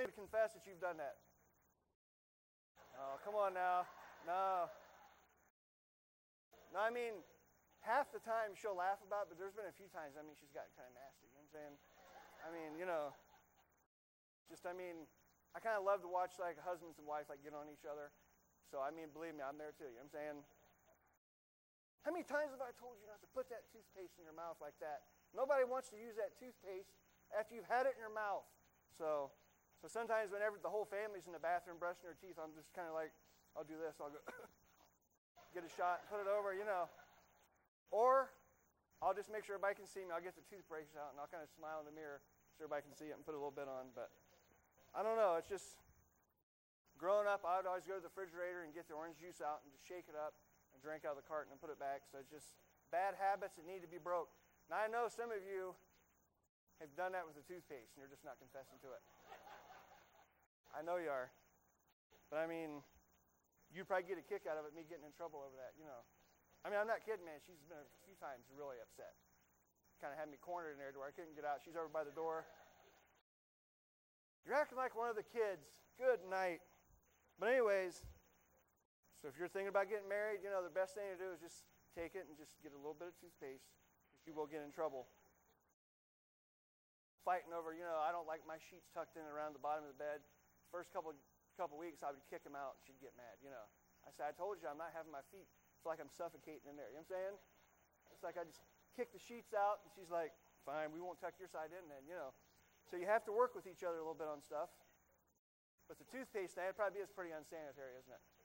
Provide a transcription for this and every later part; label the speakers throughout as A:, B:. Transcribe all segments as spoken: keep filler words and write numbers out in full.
A: me confess that you've done that? Oh, come on now. No. No, I mean, half the time she'll laugh about it, but there's been a few times, I mean, she's gotten kind of nasty. You know what I'm saying? I mean, you know, just, I mean, I kind of love to watch, like, husbands and wives, like, get on each other. So, I mean, believe me, I'm there too. You know what I'm saying? How many times have I told you not to put that toothpaste in your mouth like that? Nobody wants to use that toothpaste after you've had it in your mouth. So, so sometimes whenever the whole family's in the bathroom brushing their teeth, I'm just kind of like, I'll do this. I'll go get a shot, put it over, you know. Or I'll just make sure everybody can see me. I'll get the toothbrush out, and I'll kind of smile in the mirror so everybody can see it and put a little bit on. But I don't know. It's just growing up, I would always go to the refrigerator and get the orange juice out and just shake it up and drink out of the carton and put it back. So it's just bad habits that need to be broke. Now, I know some of you have done that with the toothpaste, and you're just not confessing to it. I know you are. But, I mean, you'd probably get a kick out of it, me getting in trouble over that, you know. I mean, I'm not kidding, man. She's been a few times really upset. Kind of had me cornered in there to where I couldn't get out. She's over by the door. You're acting like one of the kids. Good night. But anyways, so if you're thinking about getting married, you know, the best thing to do is just take it and just get a little bit of toothpaste, because you will get in trouble. Fighting over, you know, I don't like my sheets tucked in around the bottom of the bed. First couple couple weeks, I would kick him out, and she'd get mad, you know. I said, I told you I'm not having my feet. It's like I'm suffocating in there. You know what I'm saying? It's like I just kick the sheets out, and she's like, fine, we won't tuck your side in then, you know. So you have to work with each other a little bit on stuff. But the toothpaste thing, it'd probably be pretty unsanitary, isn't it?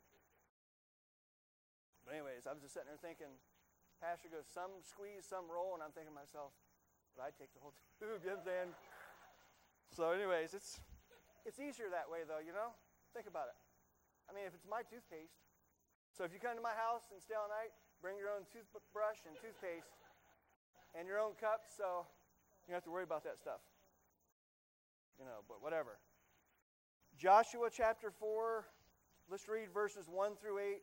A: But anyways, I was just sitting there thinking, Pastor goes, some squeeze, some roll, and I'm thinking to myself, but I'd take the whole tube, you know what I'm saying? So anyways, it's it's easier that way, though, you know? Think about it. I mean, if it's my toothpaste, so if you come to my house and stay all night, bring your own toothbrush and toothpaste and your own cups, so you don't have to worry about that stuff. You know, but whatever. Joshua chapter four, let's read verses one through eight.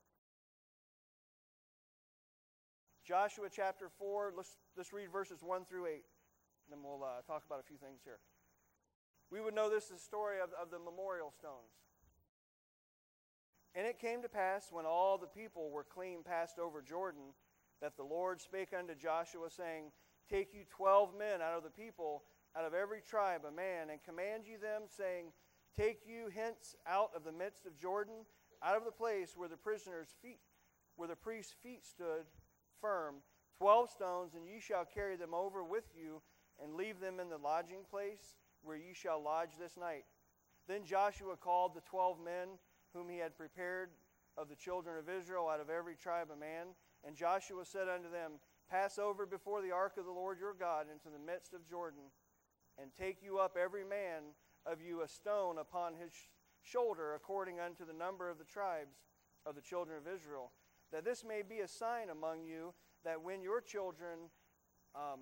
A: Joshua chapter four, let's, let's read verses one through eight. And then we'll uh, talk about a few things here. We would know this is the story of, of the memorial stones. And it came to pass, when all the people were clean passed over Jordan, that the Lord spake unto Joshua, saying, Take you twelve men out of the people, out of every tribe a man, and command ye them, saying, Take you hence out of the midst of Jordan, out of the place where the prisoners' feet, where the priest's feet stood firm, twelve stones, and ye shall carry them over with you, and leave them in the lodging place where ye shall lodge this night. Then Joshua called the twelve men whom he had prepared of the children of Israel out of every tribe a man. And Joshua said unto them, Pass over before the ark of the Lord your God into the midst of Jordan, and take you up every man of you a stone upon his shoulder, according unto the number of the tribes of the children of Israel, that this may be a sign among you, that when your children um,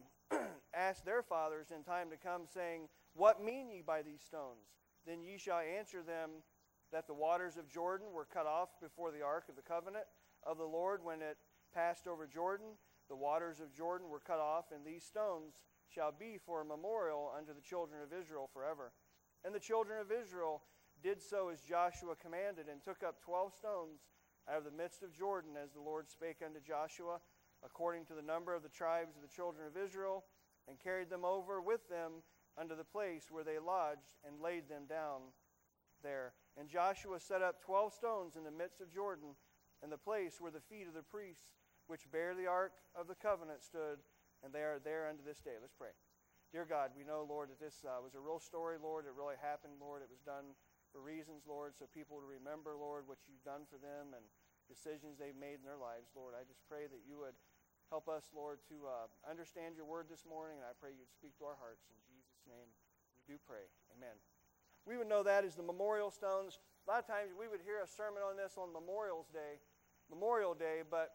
A: ask their fathers in time to come, saying, What mean ye by these stones? Then ye shall answer them, that the waters of Jordan were cut off before the ark of the covenant of the Lord when it passed over Jordan. The waters of Jordan were cut off, and these stones shall be for a memorial unto the children of Israel forever. And the children of Israel did so as Joshua commanded, and took up twelve stones out of the midst of Jordan, as the Lord spake unto Joshua, according to the number of the tribes of the children of Israel, and carried them over with them unto the place where they lodged, and laid them down there. And Joshua set up twelve stones in the midst of Jordan, in the place where the feet of the priests which bear the ark of the covenant stood, and they are there unto this day. Let's pray. Dear God, we know, Lord, that this uh, was a real story, Lord. It really happened, Lord. It was done for reasons, Lord, so people would remember, Lord, what you've done for them and decisions they've made in their lives, Lord. I just pray that you would help us, Lord, to uh, understand your word this morning, and I pray you'd speak to our hearts. In Jesus' name, we do pray. Amen. We would know that as the memorial stones. A lot of times we would hear a sermon on this on Memorial's Day, Memorial Day, but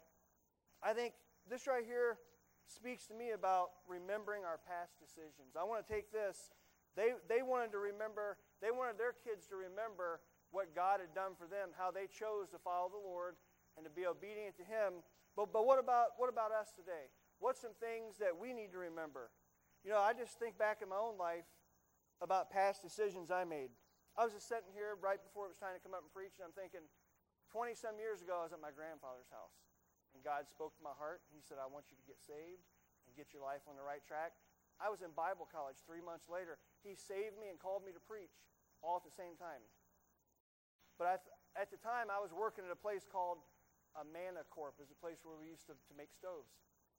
A: I think this right here speaks to me about remembering our past decisions. I want to take this. They they wanted to remember, they wanted their kids to remember what God had done for them, how they chose to follow the Lord and to be obedient to Him. But but what about what about us today? What's some things that we need to remember? You know, I just think back in my own life about past decisions I made. I was just sitting here right before it was time to come up and preach, and I'm thinking, twenty-some years ago, I was at my grandfather's house, and God spoke to my heart. He said, I want you to get saved and get your life on the right track. I was in Bible college three months later. He saved me and called me to preach all at the same time. But I th- at the time, I was working at a place called a Manna Corp. It's a place where we used to, to make stoves.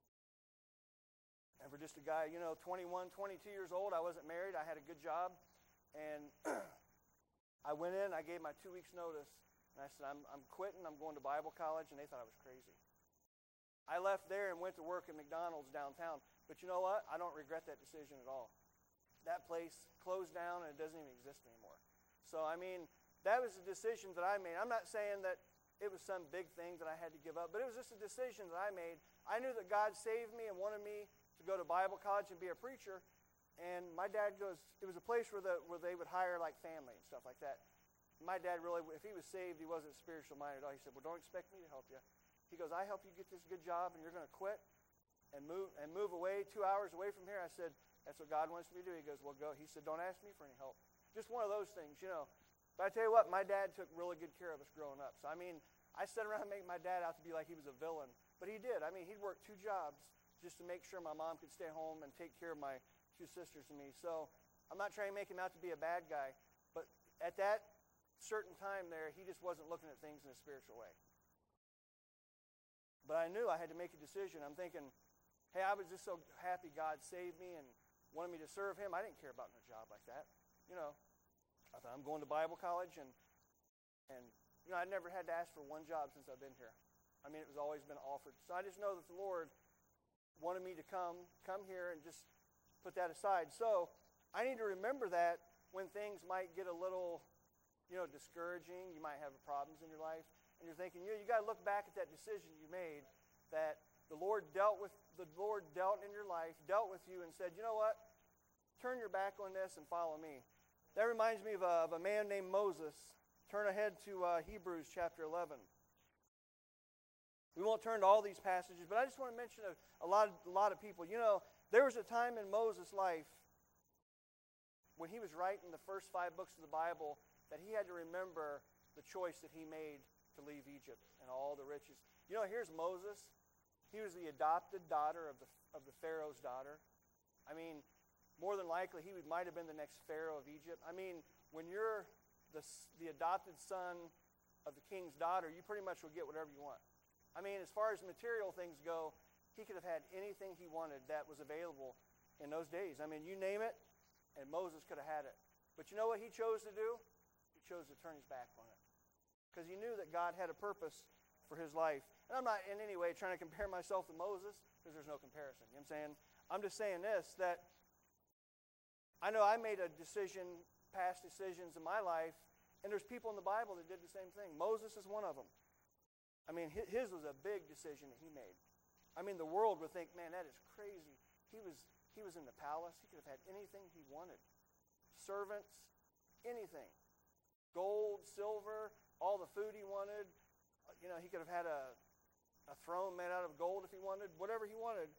A: And for just a guy, you know, twenty-one, twenty-two years old, I wasn't married. I had a good job. And I went in, I gave my two weeks notice, and I said, I'm, I'm quitting, I'm going to Bible college, and they thought I was crazy. I left there and went to work at McDonald's downtown. But you know what? I don't regret that decision at all. That place closed down, and it doesn't even exist anymore. So, I mean, that was a decision that I made. I'm not saying that it was some big thing that I had to give up, but it was just a decision that I made. I knew that God saved me and wanted me to go to Bible college and be a preacher. And my dad goes, it was a place where the where they would hire like family and stuff like that. My dad really, if he was saved, he wasn't spiritual minded at all. He said, well, don't expect me to help you. He goes, I help you get this good job and you're going to quit and move and move away two hours away from here. I said, that's what God wants me to do. He goes, well, go. He said, don't ask me for any help. Just one of those things, you know. But I tell you what, my dad took really good care of us growing up. So, I mean, I sat around and made my dad out to be like he was a villain. But he did. I mean, he'd work two jobs just to make sure my mom could stay home and take care of my two sisters and me. So I'm not trying to make him out to be a bad guy. But at that certain time there, he just wasn't looking at things in a spiritual way. But I knew I had to make a decision. I'm thinking, hey, I was just so happy God saved me and wanted me to serve him. I didn't care about no job like that. You know, I thought I'm going to Bible college, and, and you know, I never had to ask for one job since I've been here. I mean, it was always been offered. So I just know that the Lord wanted me to come, come here and just put that aside. So I need to remember that when things might get a little, you know, discouraging, you might have problems in your life, and you're thinking, you know, you got to look back at that decision you made, that the Lord dealt with, the Lord dealt in your life, dealt with you, and said, you know what? Turn your back on this and follow me. That reminds me of a, of a man named Moses. Turn ahead to uh, Hebrews chapter eleven. We won't turn to all these passages, but I just want to mention a, a lot of, a lot of people. You know, there was a time in Moses' life when he was writing the first five books of the Bible that he had to remember the choice that he made to leave Egypt and all the riches. You know, here's Moses. He was the adopted daughter of the of the Pharaoh's daughter. I mean, more than likely, he would, might have been the next Pharaoh of Egypt. I mean, when you're the, the adopted son of the king's daughter, you pretty much will get whatever you want. I mean, as far as material things go, he could have had anything he wanted that was available in those days. I mean, you name it, and Moses could have had it. But you know what he chose to do? He chose to turn his back on it. Because he knew that God had a purpose for his life. And I'm not in any way trying to compare myself to Moses, because there's no comparison. You know what I'm saying? I'm just saying this, that I know I made a decision, past decisions in my life, and there's people in the Bible that did the same thing. Moses is one of them. I mean, his was a big decision that he made. I mean, the world would think, man, that is crazy. He was he was in the palace. He could have had anything he wanted. Servants, anything. Gold, silver, all the food he wanted. You know, he could have had a, a throne made out of gold if he wanted. Whatever he wanted.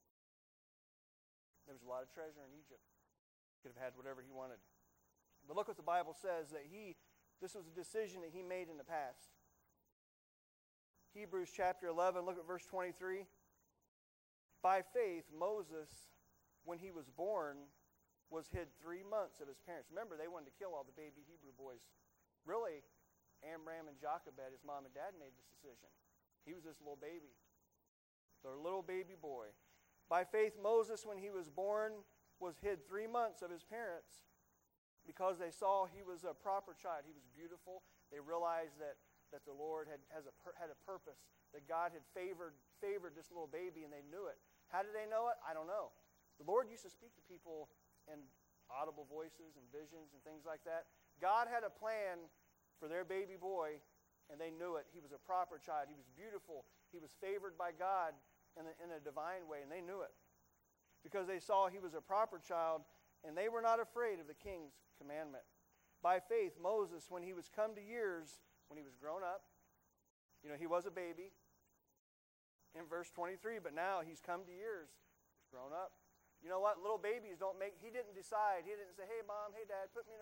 A: There was a lot of treasure in Egypt. He could have had whatever he wanted. But look what the Bible says, that he, this was a decision that he made in the past. Hebrews chapter eleven, look at verse twenty-three. By faith, Moses, when he was born, was hid three months of his parents. Remember, they wanted to kill all the baby Hebrew boys. Really, Amram and Jochebed, his mom and dad, made this decision. He was this little baby, their little baby boy. By faith, Moses, when he was born, was hid three months of his parents because they saw he was a proper child. He was beautiful. They realized that, that the Lord had, has a, had a purpose, that God had favored, favored this little baby, and they knew it. How did they know it? I don't know. The Lord used to speak to people in audible voices and visions and things like that. God had a plan for their baby boy, and they knew it. He was a proper child. He was beautiful. He was favored by God in a, in a divine way, and they knew it. Because they saw he was a proper child, and they were not afraid of the king's commandment. By faith, Moses, when he was come to years, when he was grown up, you know, he was a baby, in verse twenty-three, but now he's come to years, he's grown up. You know what? Little babies don't make, he didn't decide, he didn't say, hey, mom, hey, dad, put me in a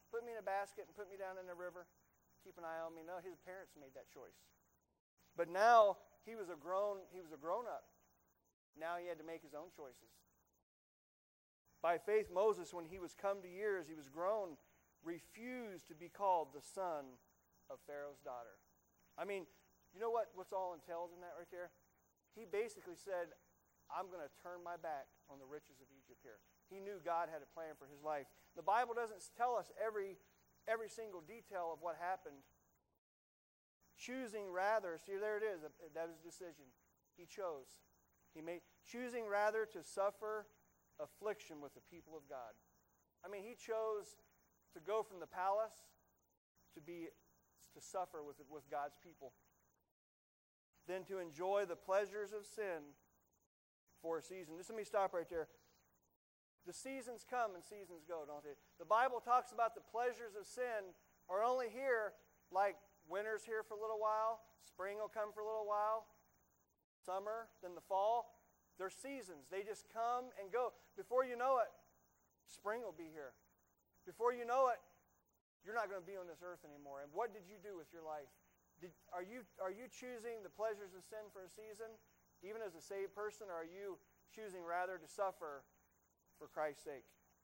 A: put me in a basket and put me down in the river. Keep an eye on me. No, his parents made that choice. But now he was a grown, he was a grown-up. Now he had to make his own choices. By faith, Moses, when he was come to years, he was grown, refused to be called the son of Pharaoh's daughter. I mean, you know what, what's all entailed in that right there? He basically said, I'm going to turn my back on the riches of Egypt here. He knew God had a plan for his life. The Bible doesn't tell us every, every single detail of what happened. Choosing rather, see, there it is, that was a decision. He chose. He made, choosing rather to suffer affliction with the people of God. I mean, he chose to go from the palace to be to suffer with, with God's people. Then to enjoy the pleasures of sin for a season. Just let me stop right there. The seasons come and seasons go, don't they? The Bible talks about the pleasures of sin are only here, like winter's here for a little while, spring will come for a little while, summer, then the fall. They're seasons. They just come and go. Before you know it, spring will be here. Before you know it, you're not going to be on this earth anymore. And what did you do with your life? Did, are you are you choosing the pleasures of sin for a season, even as a saved person, or are you choosing rather to suffer for Christ's sake?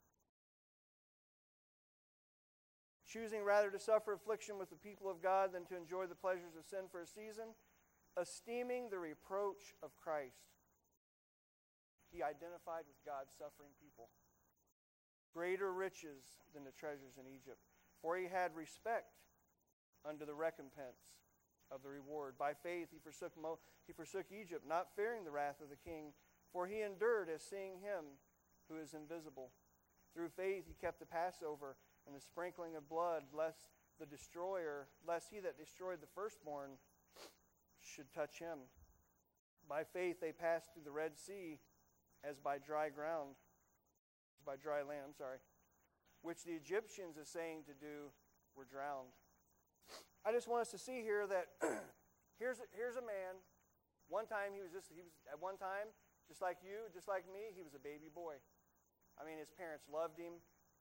A: Choosing rather to suffer affliction with the people of God than to enjoy the pleasures of sin for a season, esteeming the reproach of Christ. He identified with God's suffering people. Greater riches than the treasures in Egypt, for he had respect unto the recompense of the reward. By faith he forsook, Mo- he forsook Egypt, not fearing the wrath of the king, for he endured as seeing him who is invisible. Through faith he kept the Passover and the sprinkling of blood, lest the destroyer, lest he that destroyed the firstborn should touch him. By faith they passed through the Red Sea as by dry ground, as by dry land, I'm sorry, which the Egyptians, essaying to do, were drowned. I just want us to see here that here's a, here's a man. One time he was just he was at one time just like you, just like me. He was a baby boy. I mean, his parents loved him.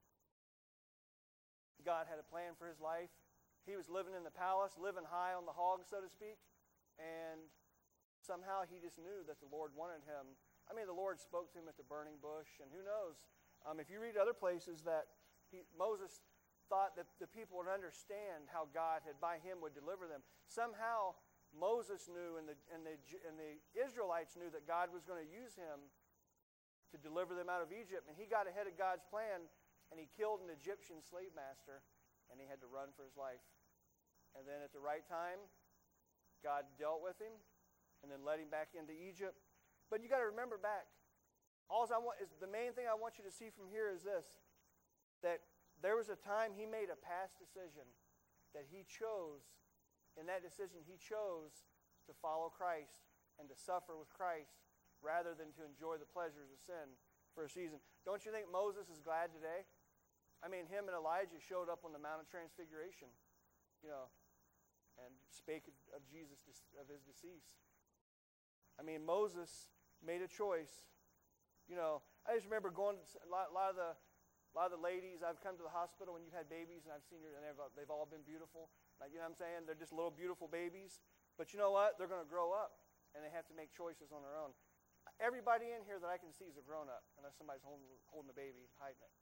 A: God had a plan for his life. He was living in the palace, living high on the hog, so to speak, and somehow he just knew that the Lord wanted him. I mean, the Lord spoke to him at the burning bush, and who knows? Um, if you read other places that he, Moses thought that the people would understand how God had by him would deliver them. Somehow Moses knew and the, and the, and the Israelites knew that God was going to use him to deliver them out of Egypt. And he got ahead of God's plan and he killed an Egyptian slave master and he had to run for his life. And then at the right time, God dealt with him and then led him back into Egypt. But you got to remember back. All I want is the main thing I want you to see from here is this, that there was a time he made a past decision that he chose. In that decision, he chose to follow Christ and to suffer with Christ rather than to enjoy the pleasures of sin for a season. Don't you think Moses is glad today? I mean, him and Elijah showed up on the Mount of Transfiguration, you know, and spake of Jesus, of his decease. I mean, Moses made a choice. You know, I just remember going to a lot, a lot of the A lot of the ladies, I've come to the hospital when you've had babies, and I've seen her, and they've, they've all been beautiful. Like, you know what I'm saying? They're just little beautiful babies. But you know what? They're going to grow up, and they have to make choices on their own. Everybody in here that I can see is a grown-up, unless somebody's holding, holding the baby and hiding it.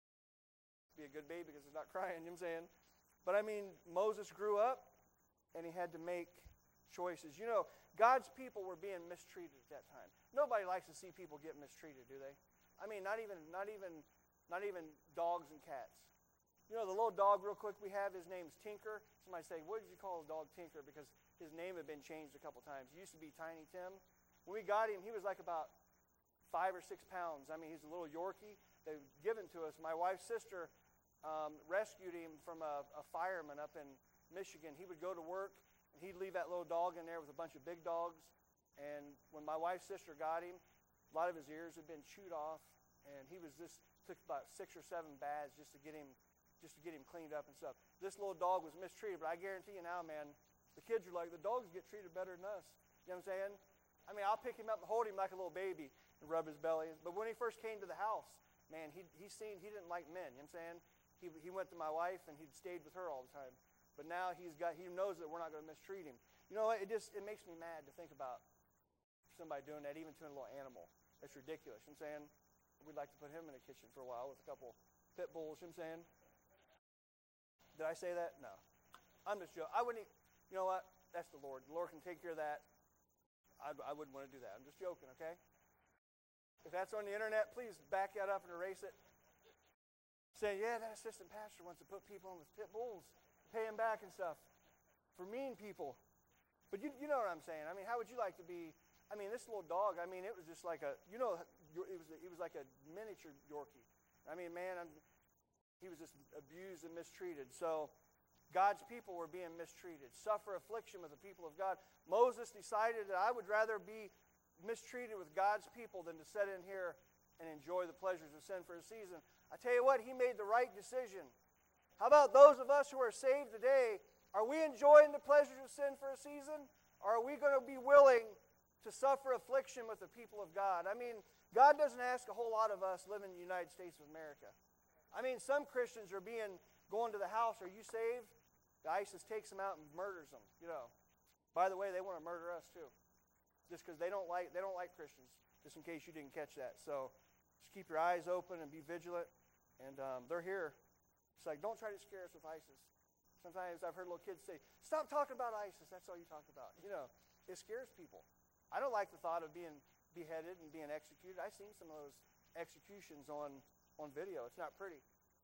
A: Be a good baby because it's not crying, you know what I'm saying? But I mean, Moses grew up, and he had to make choices. You know, God's people were being mistreated at that time. Nobody likes to see people get mistreated, do they? I mean, not even, not even... Not even dogs and cats. You know, the little dog real quick we have, his name's Tinker. Somebody say, what did you call the dog Tinker? Because his name had been changed a couple times. He used to be Tiny Tim. When we got him, he was like about five or six pounds. I mean, he's a little Yorkie. They were given to us. My wife's sister um, rescued him from a, a fireman up in Michigan. He would go to work, and he'd leave that little dog in there with a bunch of big dogs. And when my wife's sister got him, a lot of his ears had been chewed off, and he was just... took about six or seven baths just to get him just to get him cleaned up and stuff. This little dog was mistreated, but I guarantee you now, man, the kids are like, the dogs get treated better than us. You know what I'm saying? I mean, I'll pick him up and hold him like a little baby and rub his belly. But when he first came to the house, man, he he seen he didn't like men, you know what I'm saying? he, he went to my wife and he'd stayed with her all the time. But now he's got, he knows that we're not going to mistreat him. You know what? It just, it makes me mad to think about somebody doing that, even to a little animal. That's ridiculous. You know what I'm saying? We'd like to put him in the kitchen for a while with a couple pit bulls. You know what I'm saying? Did I say that? No. I'm just joking. I wouldn't, you know what? That's the Lord. The Lord can take care of that. I, I wouldn't want to do that. I'm just joking, okay? If that's on the internet, please back that up and erase it. Saying, yeah, that assistant pastor wants to put people in with pit bulls, pay them back and stuff for mean people. But you, you know what I'm saying. I mean, how would you like to be, I mean, this little dog, I mean, it was just like a, you know, it was, it was like a miniature Yorkie. I mean, man, I'm, he was just abused and mistreated. So God's people were being mistreated. Suffer affliction with the people of God. Moses decided that I would rather be mistreated with God's people than to sit in here and enjoy the pleasures of sin for a season. I tell you what, he made the right decision. How about those of us who are saved today? Are we enjoying the pleasures of sin for a season? Or are we going to be willing to suffer affliction with the people of God? I mean, God doesn't ask a whole lot of us living in the United States of America. I mean, some Christians are being, going to the house, are you saved? The ISIS takes them out and murders them, you know. By the way, they want to murder us too. Just because they don't like, they don't like Christians, just in case you didn't catch that. So just keep your eyes open and be vigilant. And um, they're here. It's like, don't try to scare us with ISIS. Sometimes I've heard little kids say, stop talking about ISIS. That's all you talk about. You know, it scares people. I don't like the thought of being beheaded and being executed. I've seen some of those executions on, on video. It's not pretty.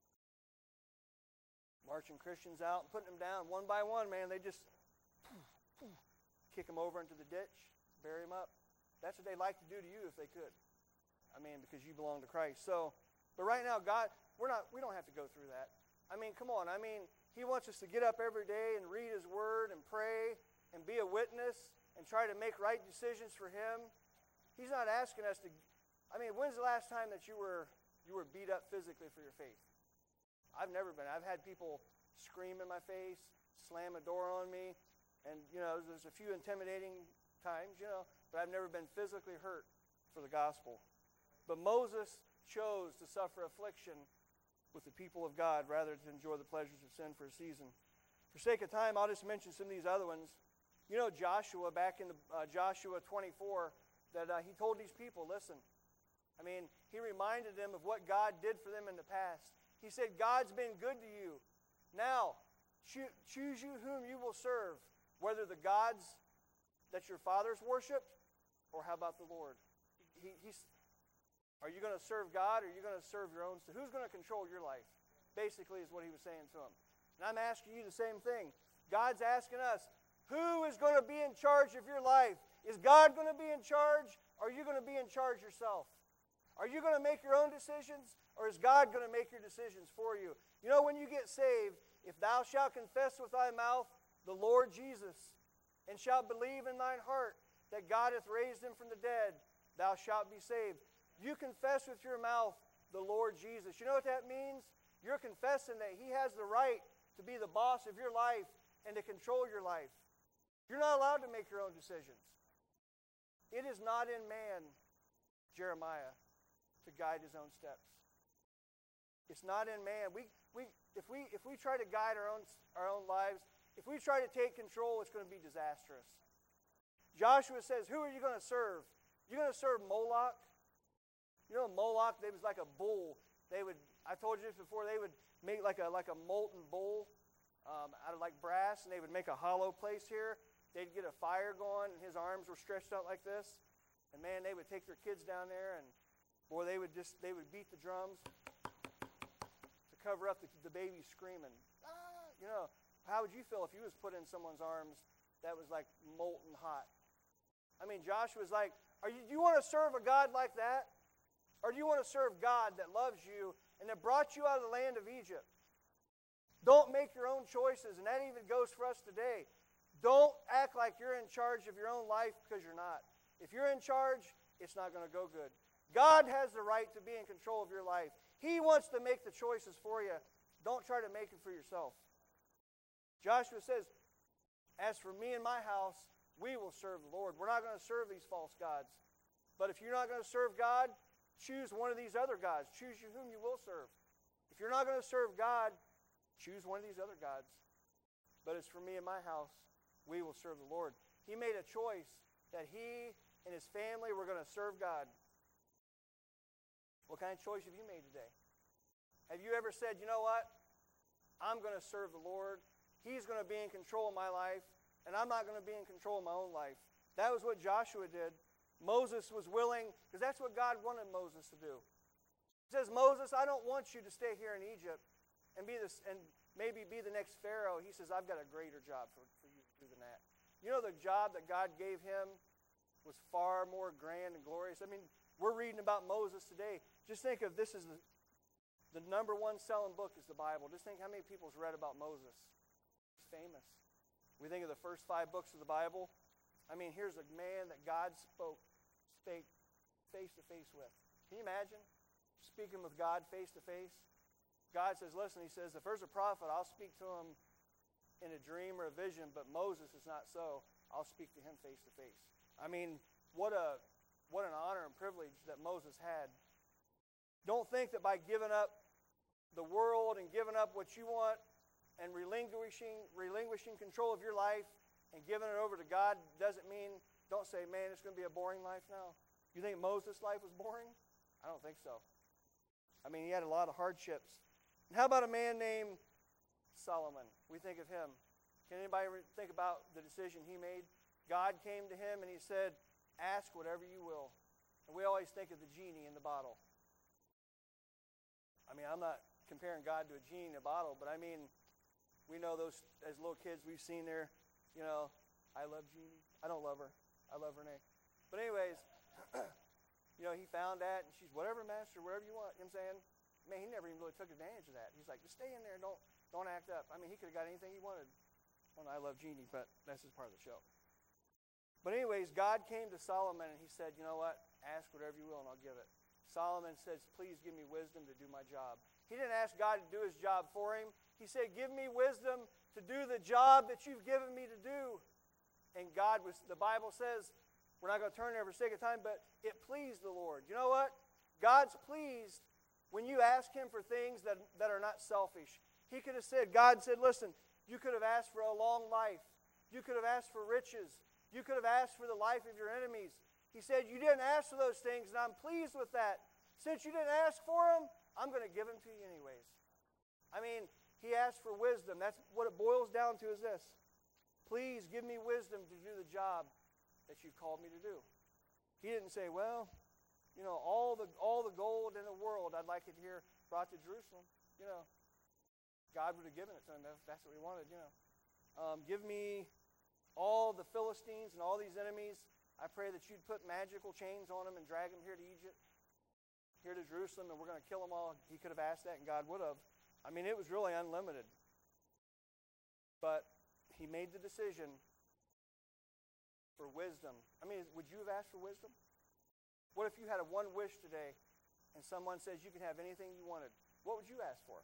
A: Marching Christians out and putting them down one by one, man. They just poof, poof, kick them over into the ditch, bury them up. That's what they'd like to do to you if they could. I mean, because you belong to Christ. So, but right now, God, we're not, we don't have to go through that. I mean, come on. I mean, He wants us to get up every day and read His Word and pray and be a witness and try to make right decisions for Him. He's not asking us to, I mean, when's the last time that you were you were beat up physically for your faith? I've never been. I've had people scream in my face, slam a door on me, and, you know, there's a few intimidating times, you know, but I've never been physically hurt for the gospel. But Moses chose to suffer affliction with the people of God rather than enjoy the pleasures of sin for a season. For sake of time, I'll just mention some of these other ones. You know Joshua, back in the, uh, Joshua twenty-four, that uh, he told these people, listen, I mean, he reminded them of what God did for them in the past. He said, God's been good to you. Now, cho- choose you whom you will serve, whether the gods that your fathers worshipped, or how about the Lord? He, he's, are you going to serve God, or are you going to serve your own? So who's going to control your life? Basically is what he was saying to them. And I'm asking you the same thing. God's asking us, who is going to be in charge of your life? Is God going to be in charge, or are you going to be in charge yourself? Are you going to make your own decisions, or is God going to make your decisions for you? You know, when you get saved, if thou shalt confess with thy mouth the Lord Jesus, and shalt believe in thine heart that God hath raised him from the dead, thou shalt be saved. You confess with your mouth the Lord Jesus. You know what that means? You're confessing that He has the right to be the boss of your life and to control your life. You're not allowed to make your own decisions. It is not in man, Jeremiah, to guide his own steps. It's not in man. We, we, if, we, if we try to guide our own, our own lives, if we try to take control, it's going to be disastrous. Joshua says, who are you going to serve? You're going to serve Moloch? You know, Moloch, they was like a bull. They would, I told you this before, they would make like a like a molten bull um, out of like brass, and they would make a hollow place here. They'd get a fire going, and his arms were stretched out like this. And man, they would take their kids down there, and boy, they would just, they would beat the drums to cover up the, the baby screaming. Ah! You know, how would you feel if you was put in someone's arms that was like molten hot? I mean, Joshua's like, are you, do you want to serve a God like that? Or do you want to serve God that loves you and that brought you out of the land of Egypt? Don't make your own choices, and that even goes for us today. Don't act like you're in charge of your own life, because you're not. If you're in charge, it's not going to go good. God has the right to be in control of your life. He wants to make the choices for you. Don't try to make it for yourself. Joshua says, as for me and my house, we will serve the Lord. We're not going to serve these false gods. But if you're not going to serve God, choose one of these other gods. Choose you whom you will serve. If you're not going to serve God, choose one of these other gods. But as for me and my house, we will serve the Lord. He made a choice that he and his family were going to serve God. What kind of choice have you made today? Have you ever said, you know what? I'm going to serve the Lord. He's going to be in control of my life, and I'm not going to be in control of my own life. That was what Joshua did. Moses was willing, because that's what God wanted Moses to do. He says, Moses, I don't want you to stay here in Egypt and be this and maybe be the next Pharaoh. He says, I've got a greater job for, for you to do than that. You know, the job that God gave him was far more grand and glorious. I mean, we're reading about Moses today. Just think of this as the, the number one selling book is the Bible. Just think how many people's read about Moses. He's famous. We think of the first five books of the Bible. I mean, here's a man that God spoke, spake face to face with. Can you imagine speaking with God face to face? God says, listen, he says, if there's a prophet, I'll speak to him in a dream or a vision, but Moses is not so. I'll speak to him face to face. I mean, what a what an honor and privilege that Moses had. Don't think that by giving up the world and giving up what you want and relinquishing relinquishing control of your life and giving it over to God doesn't mean, don't say, man, it's going to be a boring life now. You think Moses' life was boring? I don't think so. I mean, he had a lot of hardships. And how about a man named Solomon? We think of him. Can anybody think about the decision he made? God came to him and he said, ask whatever you will. And we always think of the genie in the bottle. I mean, I'm not comparing God to a genie in a bottle, but I mean, we know those, as little kids, we've seen their, you know, I love Jeannie. I don't love her. I love Renee. But anyways, you know, he found that, and she's, whatever, master, whatever you want. You know what I'm saying? Man, he never even really took advantage of that. He's like, just stay in there. Don't, don't act up. I mean, he could have got anything he wanted on I Love Jeannie, but that's just part of the show. But anyways, God came to Solomon, and he said, you know what? Ask whatever you will, and I'll give it. Solomon says, please give me wisdom to do my job. He didn't ask God to do his job for him. He said, give me wisdom to do the job that you've given me to do. And God was, the Bible says, we're not going to turn there for sake of time, but it pleased the Lord. You know what? God's pleased when you ask him for things that, that are not selfish. He could have said, God said, listen, you could have asked for a long life. You could have asked for riches. You could have asked for the life of your enemies. He said, you didn't ask for those things, and I'm pleased with that. Since you didn't ask for them, I'm going to give them to you anyways. I mean, he asked for wisdom. That's what it boils down to is this. Please give me wisdom to do the job that you've called me to do. He didn't say, well, you know, all the all the gold in the world I'd like it here brought to Jerusalem. You know, God would have given it to him if that's what he wanted, you know. Um, give me all the Philistines and all these enemies. I pray that you'd put magical chains on them and drag them here to Egypt, here to Jerusalem, and we're going to kill them all. He could have asked that, and God would have. I mean, it was really unlimited. But he made the decision for wisdom. I mean, would you have asked for wisdom? What if you had a one wish today, and someone says you can have anything you wanted? What would you ask for?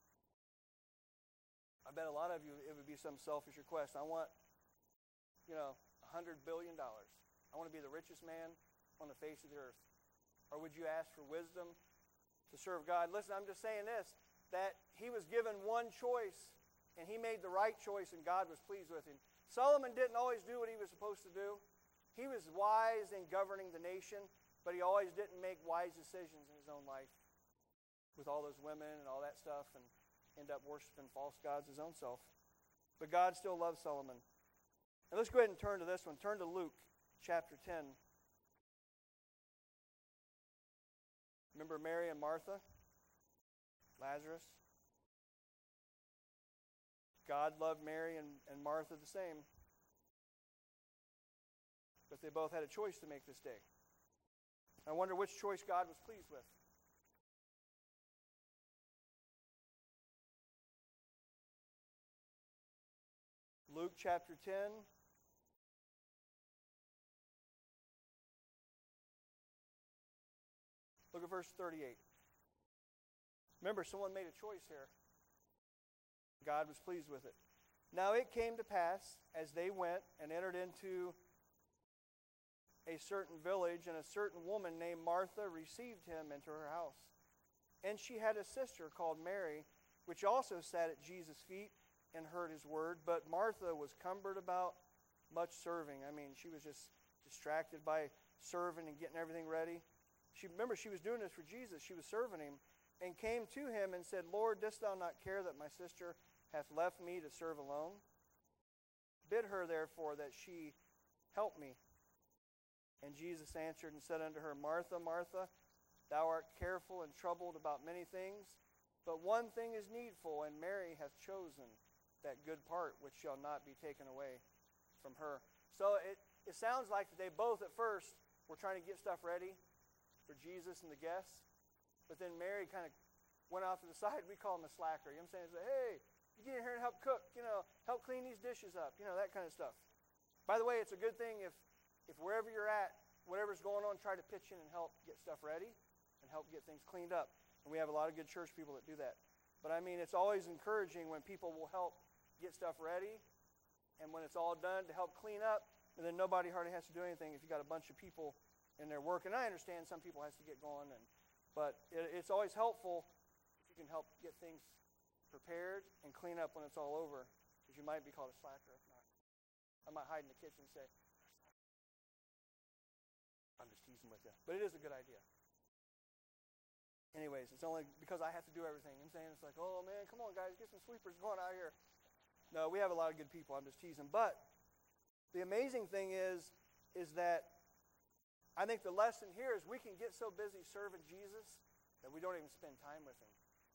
A: I bet a lot of you, it would be some selfish request. I want, you know, one hundred billion dollars. I want to be the richest man on the face of the earth. Or would you ask for wisdom to serve God? Listen, I'm just saying this, that he was given one choice, and he made the right choice, and God was pleased with him. Solomon didn't always do what he was supposed to do. He was wise in governing the nation, but he always didn't make wise decisions in his own life with all those women and all that stuff, and end up worshiping false gods his own self. But God still loves Solomon. And let's go ahead and turn to this one. Turn to Luke chapter ten. Remember Mary and Martha? Lazarus? God loved Mary and, and Martha the same. But they both had a choice to make this day. I wonder which choice God was pleased with. Luke chapter ten. Look at verse thirty-eight. Remember, someone made a choice here. God was pleased with it. Now it came to pass, as they went and entered into a certain village, and a certain woman named Martha received him into her house. And she had a sister called Mary, which also sat at Jesus' feet and heard his word. But Martha was cumbered about much serving. I mean, she was just distracted by serving and getting everything ready. She remember, she was doing this for Jesus. She was serving him and came to him and said, Lord, dost thou not care that my sister hath left me to serve alone? Bid her, therefore, that she help me. And Jesus answered and said unto her, Martha, Martha, thou art careful and troubled about many things, but one thing is needful, and Mary hath chosen that good part which shall not be taken away from her. So it, it sounds like they both at first were trying to get stuff ready for Jesus and the guests, but then Mary kind of went off to the side. We call him a slacker. You know what I'm saying? It's like, hey, you get in here and help cook, you know, help clean these dishes up, you know, that kind of stuff. By the way, it's a good thing if, if wherever you're at, whatever's going on, try to pitch in and help get stuff ready and help get things cleaned up. And we have a lot of good church people that do that. But I mean, it's always encouraging when people will help get stuff ready, and when it's all done, to help clean up, and then nobody hardly has to do anything if you got a bunch of people in there working. I understand some people has to get going, and but it, it's always helpful if you can help get things prepared and clean up when it's all over, because you might be called a slacker if not. I might hide in the kitchen and say, I'm just teasing with you. But it is a good idea. Anyways, it's only because I have to do everything. I'm saying it's like, oh man, come on guys, get some sweepers going out here. No, we have a lot of good people. I'm just teasing. But the amazing thing is, is that I think the lesson here is we can get so busy serving Jesus that we don't even spend time with him.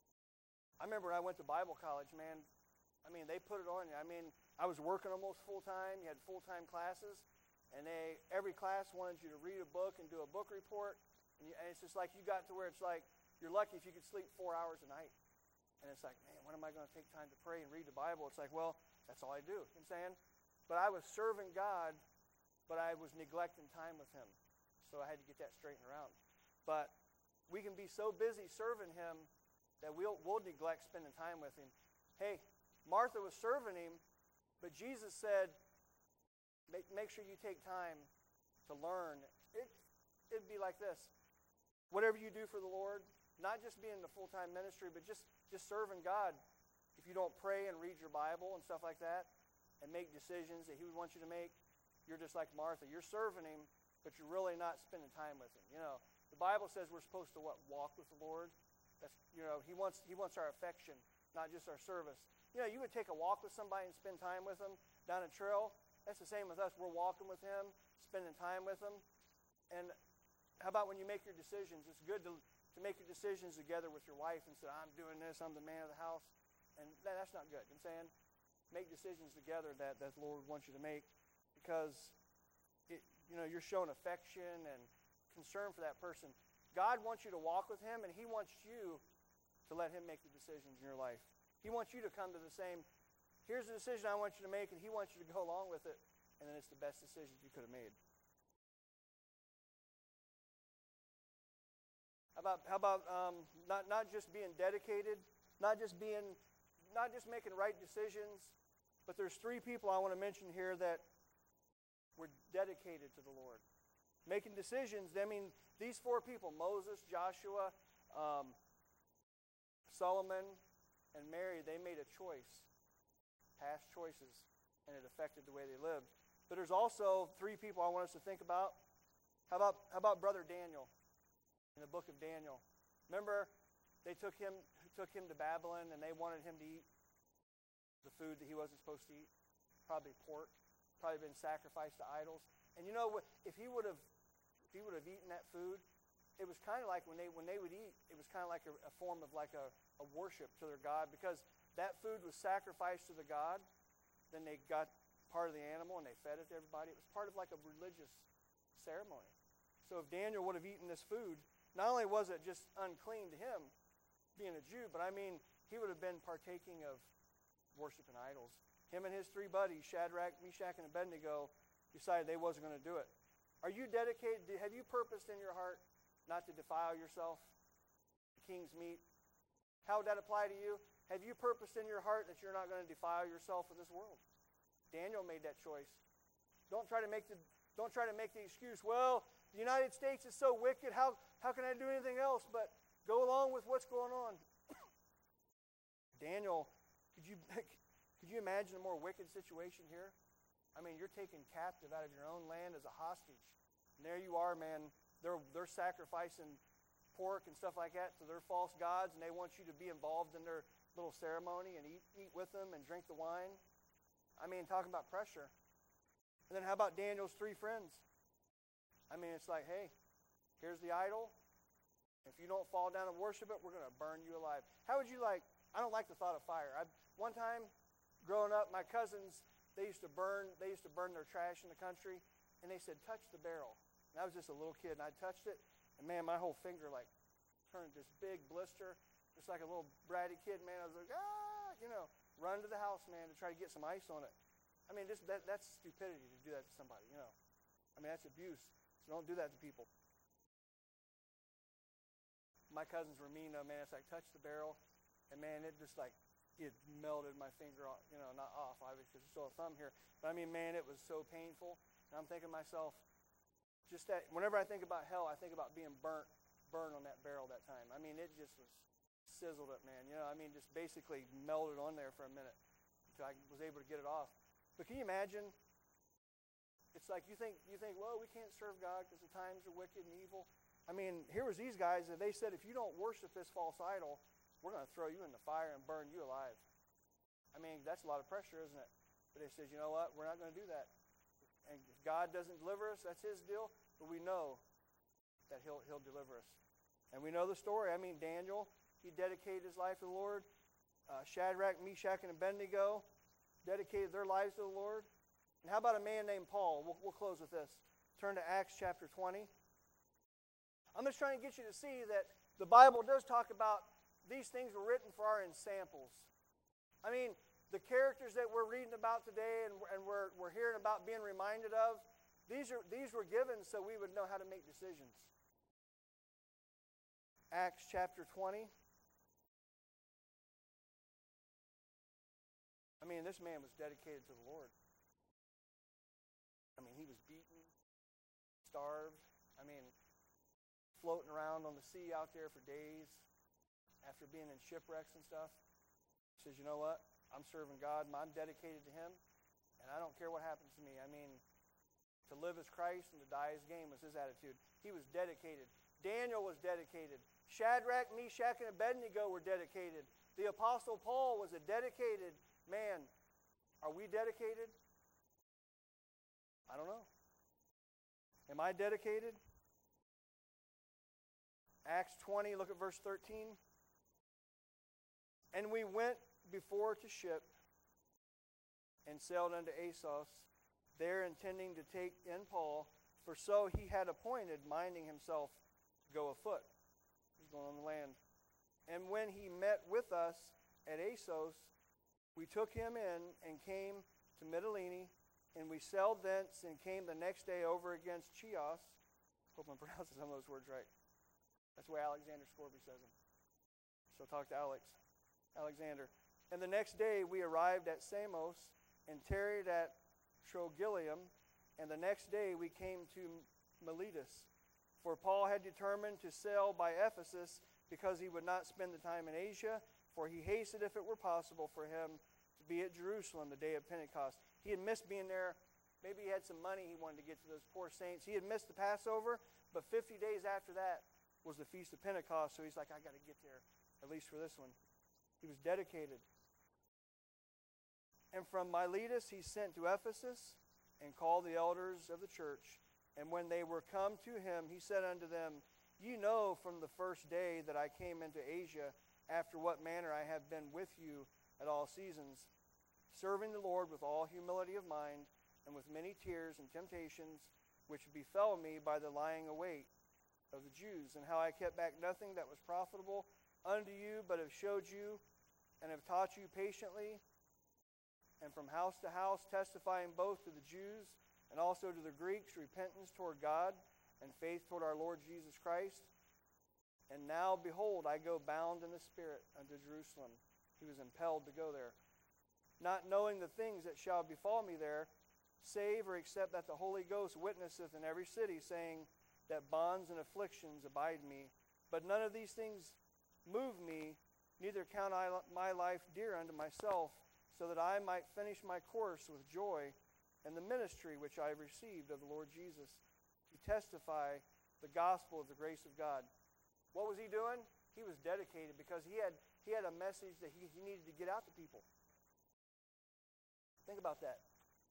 A: I remember when I went to Bible college, man, I mean, they put it on you. I mean, I was working almost full-time. You had full-time classes, and they every class wanted you to read a book and do a book report. And, you, and it's just like you got to where it's like, you're lucky if you could sleep four hours a night. And it's like, man, when am I going to take time to pray and read the Bible? It's like, well, that's all I do. You know what I'm saying? But I was serving God, but I was neglecting time with him. So I had to get that straightened around. But we can be so busy serving him that we'll, we'll neglect spending time with him. Hey, Martha was serving him, but Jesus said, make, make sure you take time to learn. It, it'd be like this. Whatever you do for the Lord, not just being in the full-time ministry, but just, just serving God. If you don't pray and read your Bible and stuff like that and make decisions that he would want you to make, you're just like Martha. You're serving him, but you're really not spending time with him. You know, the Bible says we're supposed to, what, walk with the Lord? That's, you know, he wants, he wants our affection, not just our service. You know, you would take a walk with somebody and spend time with them down a trail. That's the same with us. We're walking with him, spending time with him. And how about when you make your decisions? It's good to, to make your decisions together with your wife and say, I'm doing this, I'm the man of the house. And that, that's not good. You know what I'm saying? Make decisions together that, that the Lord wants you to make, because it, you know, you're showing affection and concern for that person. God wants you to walk with him, and he wants you to let him make the decisions in your life. He wants you to come to the same, here's the decision I want you to make, and he wants you to go along with it, and then it's the best decision you could have made. How about, how about um, not, not just being dedicated, not just being, not just making right decisions, but there's three people I want to mention here that were dedicated to the Lord. Making decisions, I mean, these four people, Moses, Joshua, um, Solomon, and Mary, they made a choice, past choices, and it affected the way they lived. But there's also three people I want us to think about. How about, how about Brother Daniel in the book of Daniel? Remember, they took him, took him to Babylon, and they wanted him to eat the food that he wasn't supposed to eat, probably pork, probably been sacrificed to idols. And you know, if he would have If he would have eaten that food, it was kind of like when they when they would eat, it was kind of like a, a form of like a, a worship to their God, because that food was sacrificed to the God. Then they got part of the animal and they fed it to everybody. It was part of like a religious ceremony. So if Daniel would have eaten this food, not only was it just unclean to him, being a Jew, but I mean, he would have been partaking of worshiping idols. Him and his three buddies, Shadrach, Meshach, and Abednego, decided they wasn't going to do it. Are you dedicated? Have you purposed in your heart not to defile yourself, the king's meat? How would that apply to you? Have you purposed in your heart that you're not going to defile yourself with this world? Daniel made that choice. Don't try to make the don't try to make the excuse, well, the United States is so wicked, how, how can I do anything else? But go along with what's going on. Daniel, could you could you imagine a more wicked situation here? I mean, you're taken captive out of your own land as a hostage. And there you are, man. They're they're sacrificing pork and stuff like that to their false gods, and they want you to be involved in their little ceremony and eat eat with them and drink the wine. I mean, talking about pressure. And then how about Daniel's three friends? I mean, it's like, hey, here's the idol. If you don't fall down and worship it, we're going to burn you alive. How would you like, I don't like the thought of fire. I, one time, growing up, my cousins, they used to burn, they used to burn their trash in the country, and they said, touch the barrel. And I was just a little kid, and I touched it, and man, my whole finger like turned this big blister, just like a little bratty kid, man. I was like, ah, you know, run to the house, man, to try to get some ice on it. I mean, just that, that's stupidity to do that to somebody, you know. I mean, that's abuse. So don't do that to people. My cousins were mean, though, man. It's like, touch the barrel, and man, it just like, it melted my finger off, you know, not off, obviously, because there's still a thumb here. But I mean, man, it was so painful. And I'm thinking to myself, just that, whenever I think about hell, I think about being burnt, burned on that barrel that time. I mean, it just was sizzled it, man. You know, I mean, just basically melted on there for a minute until I was able to get it off. But can you imagine? It's like you think, you think, well, we can't serve God because the times are wicked and evil. I mean, here was these guys, and they said, if you don't worship this false idol, we're going to throw you in the fire and burn you alive. I mean, that's a lot of pressure, isn't it? But they said, you know what? We're not going to do that. And if God doesn't deliver us, that's his deal. But we know that he'll, he'll deliver us. And we know the story. I mean, Daniel, he dedicated his life to the Lord. Uh, Shadrach, Meshach, and Abednego dedicated their lives to the Lord. And how about a man named Paul? We'll, we'll close with this. Turn to Acts chapter twenty. I'm just trying to get you to see that the Bible does talk about these things were written for our ensamples. I mean, the characters that we're reading about today and, and we're, we're hearing about being reminded of, these, are, these were given so we would know how to make decisions. Acts chapter twenty. I mean, this man was dedicated to the Lord. I mean, he was beaten, starved. I mean, floating around on the sea out there for days after being in shipwrecks and stuff. He says, you know what? I'm serving God. I'm dedicated to him, and I don't care what happens to me. I mean, to live as Christ and to die as gain was his attitude. He was dedicated. Daniel was dedicated. Shadrach, Meshach, and Abednego were dedicated. The Apostle Paul was a dedicated man. Are we dedicated? I don't know. Am I dedicated? Acts twenty, look at verse thirteen. And we went before to ship and sailed unto Assos, there intending to take in Paul, for so he had appointed, minding himself to go afoot. He's going on the land. And when he met with us at Assos, we took him in and came to Mytilene, and we sailed thence and came the next day over against Chios. Hope I'm pronouncing some of those words right. That's the way Alexander Scorby says them. So talk to Alex. Alexander. And the next day we arrived at Samos and tarried at Trogyllium, and the next day we came to Miletus. For Paul had determined to sail by Ephesus because he would not spend the time in Asia, for he hasted, if it were possible for him, to be at Jerusalem the day of Pentecost. He had missed being there. Maybe he had some money he wanted to get to those poor saints. He had missed the Passover, but fifty days after that was the Feast of Pentecost, so he's like, I got to get there, at least for this one. He was dedicated. And from Miletus he sent to Ephesus and called the elders of the church. And when they were come to him, he said unto them, Ye know from the first day that I came into Asia, after what manner I have been with you at all seasons, serving the Lord with all humility of mind, and with many tears and temptations, which befell me by the lying await of the Jews, and how I kept back nothing that was profitable unto you, but have showed you, and have taught you patiently, and from house to house, testifying both to the Jews and also to the Greeks, repentance toward God and faith toward our Lord Jesus Christ. And now, behold, I go bound in the Spirit unto Jerusalem. He was impelled to go there, not knowing the things that shall befall me there, save or except that the Holy Ghost witnesseth in every city, saying that bonds and afflictions abide me. But none of these things move me, neither count I my life dear unto myself, so that I might finish my course with joy and the ministry which I have received of the Lord Jesus, to testify the gospel of the grace of God. What was he doing? He was dedicated because he had, he had a message that he, he needed to get out to people. Think about that.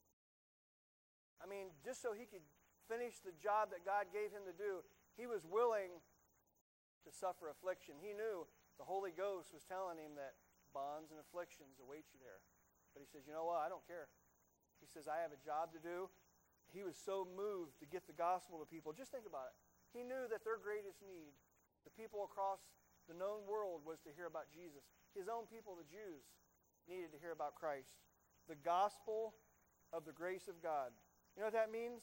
A: I mean, just so he could finish the job that God gave him to do, he was willing to suffer affliction. He knew the Holy Ghost was telling him that bonds and afflictions await you there. But he says, you know what? I don't care. He says, I have a job to do. He was so moved to get the gospel to people. Just think about it. He knew that their greatest need, the people across the known world, was to hear about Jesus. His own people, the Jews, needed to hear about Christ. The gospel of the grace of God. You know what that means?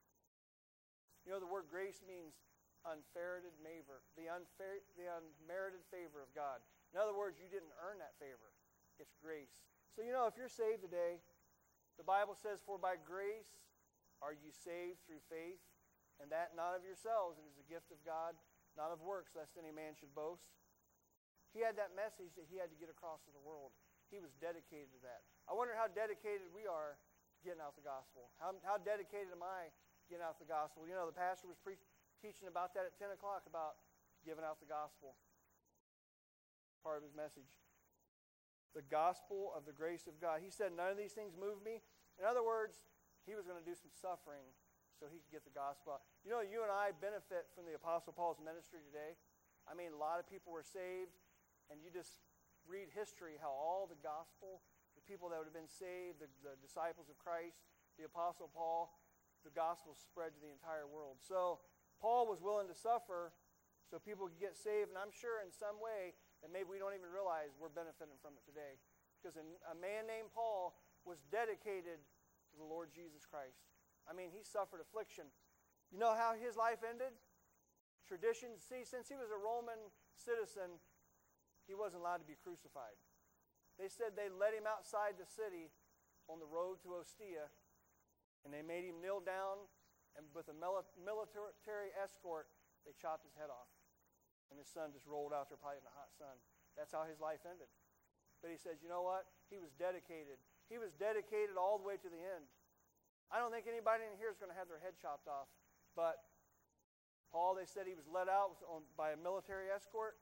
A: You know, the word grace means unmerited favor, the, unfair, the unmerited favor of God. In other words, you didn't earn that favor. It's grace. So, you know, if you're saved today, the Bible says, for by grace are you saved through faith, and that not of yourselves, it is a gift of God, not of works, lest any man should boast. He had that message that he had to get across to the world. He was dedicated to that. I wonder how dedicated we are getting out the gospel. How, how dedicated am I getting out the gospel? You know, the pastor was pre- teaching about that at ten o'clock, about giving out the gospel. Part of his message. The gospel of the grace of God. He said, none of these things move me. In other words, he was going to do some suffering so he could get the gospel out. You know, you and I benefit from the Apostle Paul's ministry today. I mean, a lot of people were saved, and you just read history, how all the gospel, the people that would have been saved, the, the disciples of Christ, the Apostle Paul, the gospel spread to the entire world. So Paul was willing to suffer so people could get saved, and I'm sure in some way that maybe we don't even realize we're benefiting from it today. Because a, a man named Paul was dedicated to the Lord Jesus Christ. I mean, he suffered affliction. You know how his life ended? Tradition. See, since he was a Roman citizen, he wasn't allowed to be crucified. They said they let him outside the city on the road to Ostia, and they made him kneel down, and with a military escort, they chopped his head off. And his son just rolled out there probably in the hot sun. That's how his life ended. But he says, you know what? He was dedicated. He was dedicated all the way to the end. I don't think anybody in here is going to have their head chopped off. But Paul, they said he was let out on, by a military escort,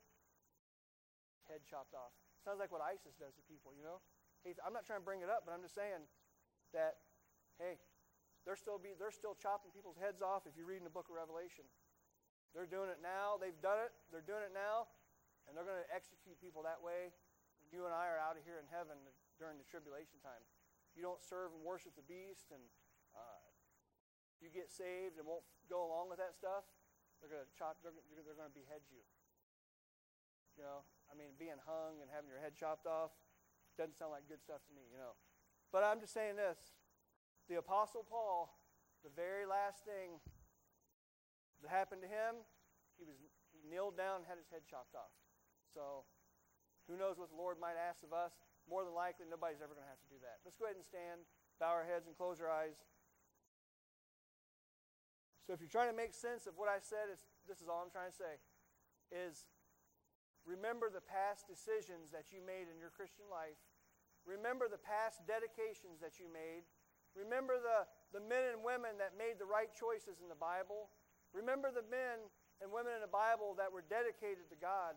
A: head chopped off. Sounds like what ISIS does to people, you know? I'm not trying to bring it up, but I'm just saying that, hey, they're still, be, they're still chopping people's heads off if you read in the book of Revelation. They're doing it now. They've done it. They're doing it now. And they're going to execute people that way. You and I are out of here in heaven during the tribulation time. You don't serve and worship the beast, and uh, you get saved and won't go along with that stuff, they're going to chop. They're, they're going to behead you. You know, I mean, being hung and having your head chopped off doesn't sound like good stuff to me, you know. But I'm just saying this. The Apostle Paul, the very last thing that happened to him, he was he kneeled down and had his head chopped off. So who knows what the Lord might ask of us. More than likely, nobody's ever going to have to do that. Let's go ahead and stand, bow our heads, and close our eyes. So if you're trying to make sense of what I said, it's, this is all I'm trying to say, is remember the past decisions that you made in your Christian life. Remember the past dedications that you made. Remember the, the men and women that made the right choices in the Bible. Remember the men and women in the Bible that were dedicated to God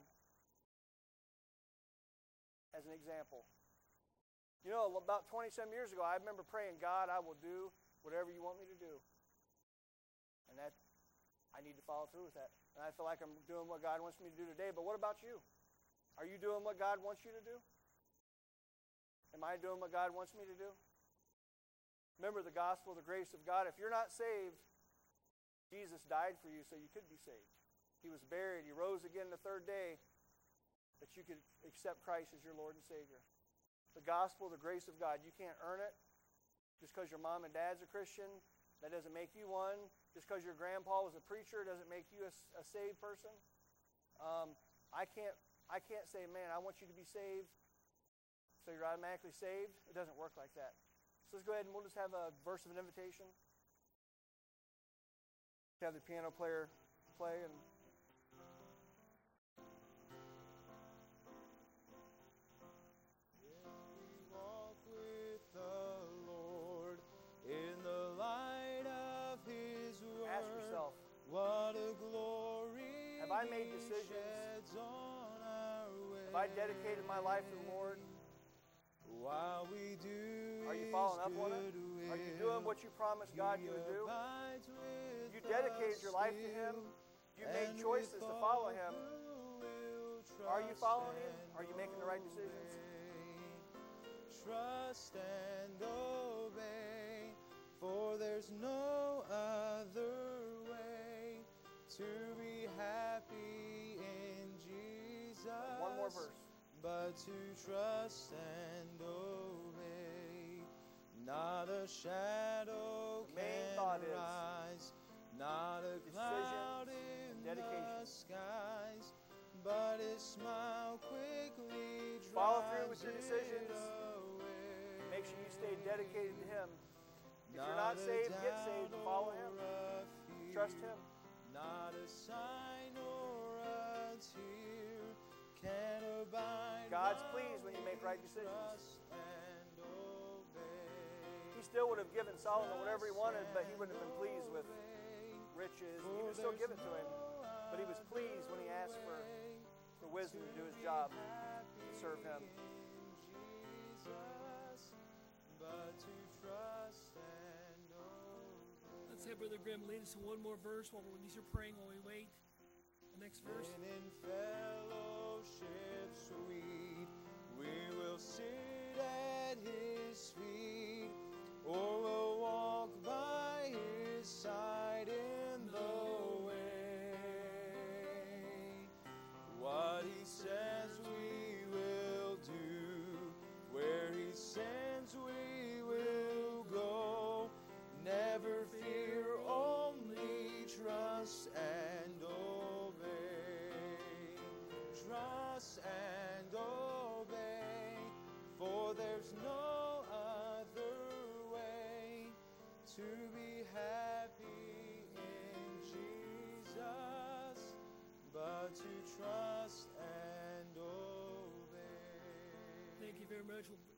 A: as an example. You know, about twenty-some years ago, I remember praying, God, I will do whatever you want me to do. And that, I need to follow through with that. And I feel like I'm doing what God wants me to do today. But what about you? Are you doing what God wants you to do? Am I doing what God wants me to do? Remember the gospel, the grace of God. If you're not saved, Jesus died for you so you could be saved. He was buried. He rose again the third day that you could accept Christ as your Lord and Savior. The gospel, the grace of God. You can't earn it. Just because your mom and dad's a Christian, that doesn't make you one. Just because your grandpa was a preacher doesn't make you a, a saved person. Um, I can't I can't say, man, I want you to be saved, so you're automatically saved. It doesn't work like that. So let's go ahead and we'll just have a verse of an invitation. Have the piano player play. And I made decisions, if I dedicated my life to the Lord,
B: while we do
A: are you following up on it? Are you doing what you promised God you would do? You dedicated your life to Him. You made choices to follow Him. Are you following Him? Are you making the right decisions?
B: Trust and obey, for there's no other way to be happy in Jesus.
A: One more verse.
B: But to trust and obey. Not a shadow
A: the main
B: can
A: thought is
B: rise, not a cloud in
A: dedication.
B: the skies, but His smile quickly drives
A: Follow through with your decisions.
B: it away.
A: Make sure you stay dedicated to Him. If you're
B: Not
A: not
B: a
A: saved, get saved.
B: doubt
A: Follow
B: or
A: Him.
B: a fear,
A: Trust Him.
B: not a sign or a tear can abide.
A: God's pleased when you make right decisions.
B: Trust and obey.
A: He still would have given Solomon whatever he wanted, but he wouldn't have been pleased with riches. He would still give it to him. But he was pleased when he asked for, for wisdom to do his job, to serve Him.
C: Let's have Brother Graham lead us in one more verse while we're these are praying while we wait. The next verse.
B: And in fellowship sweet, we will sit at His feet, or we'll walk by His side in the way. What He says we will do, where He sends we will go. Never fear, only trust and obey. Trust and obey, for there's no other way to be happy in Jesus, but to trust and obey.
C: Thank you very much. We'll